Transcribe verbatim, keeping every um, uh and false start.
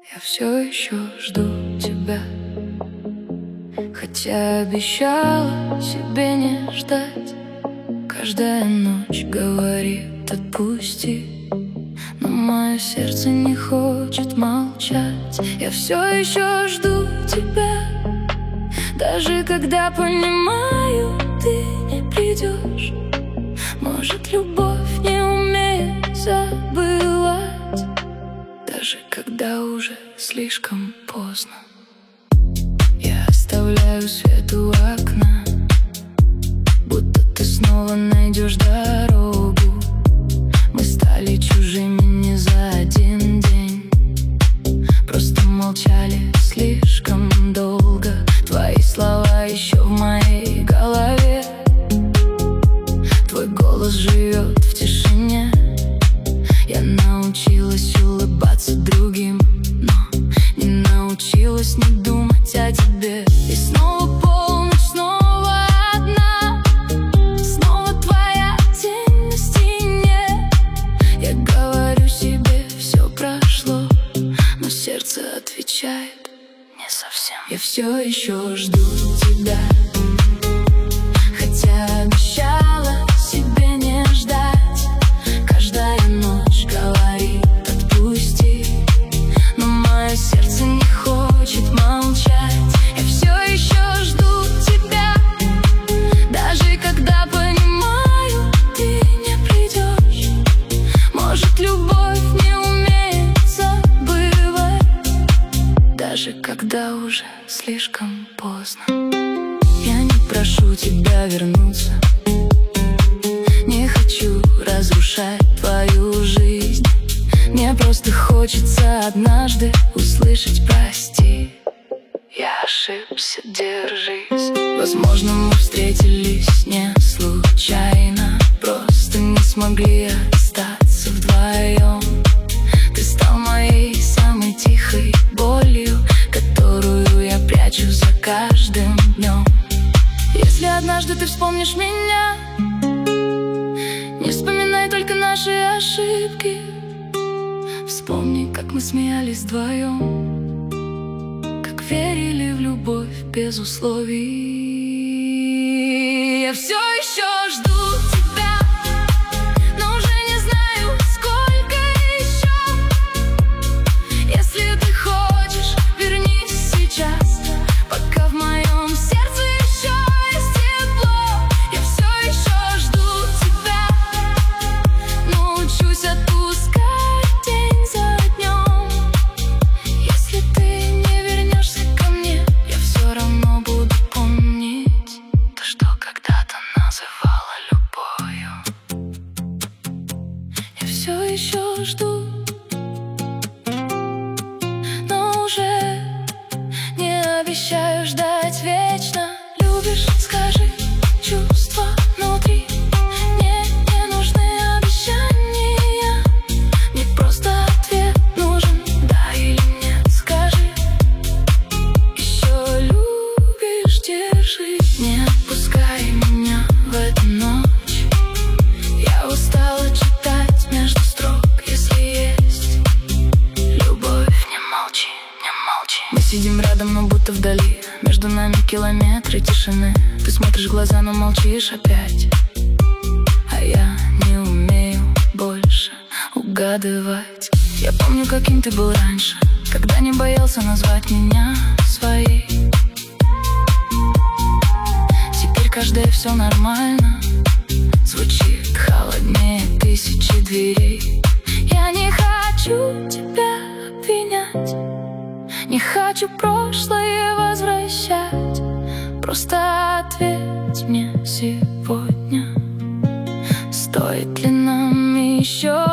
Я все еще жду тебя, хотя обещала себе не ждать. Каждая ночь говорит отпусти, но мое сердце не хочет молчать. Я все еще жду тебя, даже когда понимаю, ты не придешь. Может, любовь не умеет забывать, даже когда уже слишком поздно. Я оставляю свет у окна, будто ты снова найдешь дорогу. Мы стали чужими не за один день, просто молчали слишком долго. Твои слова еще в моей голове, твой голос живет в тишине. Я научилась улыбаться другим, но не научилась не думать о тебе. И снова полночь, снова одна, снова твоя тень на стене. Я говорю себе, все прошло, но сердце отвечает не совсем. Я все еще жду тебя, хотя обещала себе не ждать. Каждая ночь говорит отпусти, но мое сердце не хочет молчать. Я все еще жду тебя, даже когда понимаю, ты не придешь. Может, любовь не умеет забывать, даже когда уже слишком поздно. Я не прошу тебя вернуться, не хочу разрушать твою жизнь. Мне просто хочется однажды услышать прости. Я ошибся, держись. Возможно, мы встретились не случайно, просто не смогли остаться вдвоем. Ты стал моей самой тихой болью, которую я прячу за каждым днем. Если однажды ты вспомнишь меня, не вспоминай только наши ошибки. Вспомни, как мы смеялись вдвоем, как верили в любовь без условий. Я все еще жду тебя, но уже не знаю, сколько еще. Если ты хочешь, вернись сейчас, пока в моем сердце еще есть тепло. Я все еще жду тебя, научусь отпускать день за днем. Если ты не вернешься ко мне, я все равно буду помнить то, что когда-то называла любовью. Я все еще жду, но уже не обещаю ждать вечно. Любишь, скажи, чувства внутри. Мне не нужны обещания, мне просто ответ нужен, да или нет. Скажи, еще любишь, держи. Не отпускай меня в эту ночь. Я устала читать между строк. Если есть любовь, не молчи, не молчи. Мы сидим рядом, но будто вдали, между нами километры тишины. Ты смотришь в глаза, но молчишь опять. А я не умею больше угадывать. Я помню, каким ты был раньше, когда не боялся назвать меня своей. Теперь каждое все нормально, звучит холоднее тысячи дверей. Я не хочу тебя обвинять, не хочу прошлое возвращать. Просто ответь мне сегодня, стоит ли нам еще